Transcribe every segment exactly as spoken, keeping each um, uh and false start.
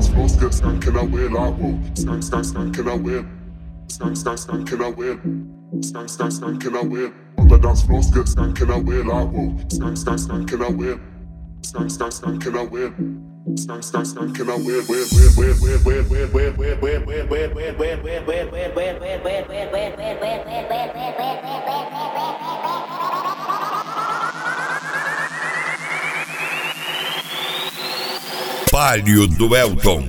dance floor, get skanking away like whoa. Skank, skank, skanking away. Skank, skank, skanking away. Skank, skank, skanking away. On the dance floor, get skanking away like whoa. Skank, skank, skanking away. Skank, skank, skanking away. Skank, skank, skanking away. Wait, wait, wait, wait, wait, wait, wait, wait, wait, wait, wait, wait, wait, wait, wait, wait, wait, wait, wait, wait, Palio do Elton.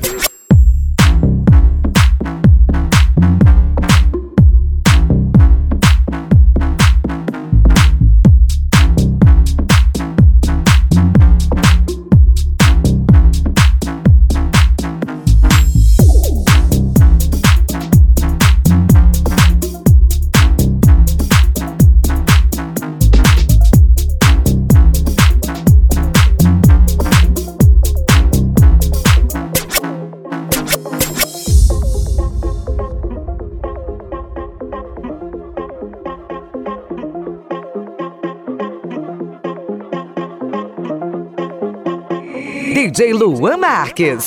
D J Luan Marques.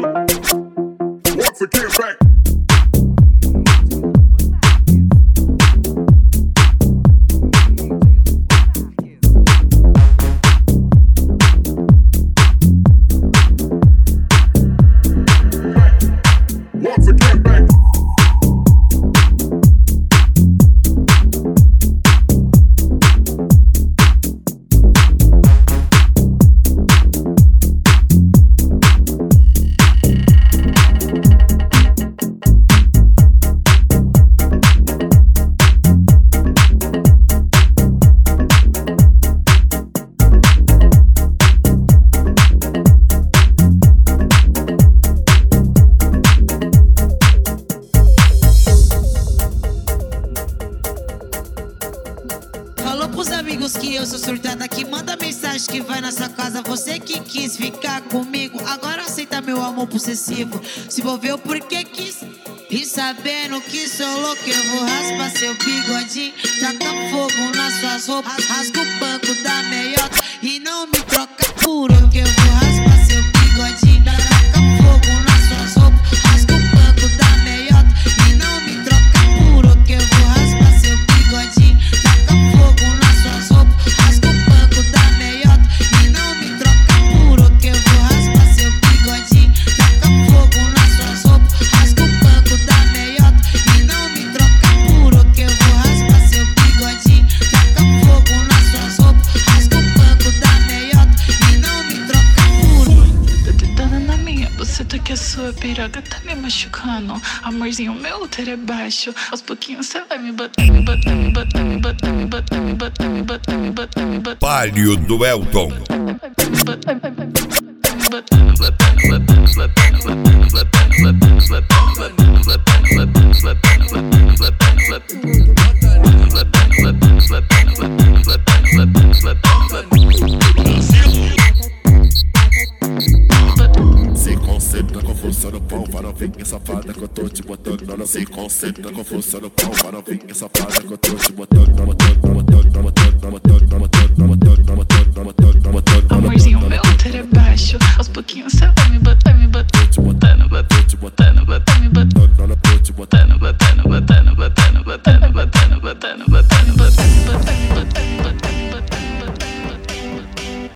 Once again, back. Once again, back. Que eu sou surtada, que manda mensagem que vai na sua casa. Você que quis ficar comigo, agora aceita meu amor possessivo. Se envolveu porque quis, e sabendo que sou louco, eu vou raspar seu bigodinho, taca fogo nas suas roupas, rasga o banco da meiota e não me troca por outro, que eu vou raspar seu bigodinho, taca fogo nas suas roupas, rasga o banco da meiota e não me troca por outro, que eu vou raspar seu bigodinho, taca fogo nas suas roupas, rasga o banco da meiota e não me troca por outro, que eu vou raspar seu bigodinho, taca fogo nas suas roupas, rasga o banco da meiota e não me troca por outro, que eu vou raspar seu bigodinho, taca fogo nas suas roupas, rasga o banco da meiota e não me troca por outro. Tô tentando na minha, você tá que a sua piroga tá me machucando. Amorzinho, meu útero é baixo. Aos pouquinhos você vai me botar, me botar, me botar, me botar, me botar, me botar, me botar, me botar, me botar. Palio do Elton. Se concentra com força no pão, para novinha safada que eu tô te botando. Não, não se concentra com força no pão, para novinha safada que eu tô te botando. Não, botando, não, botando, não, botando, não, botando, não, botando, não, botando, não, botando, não, botando.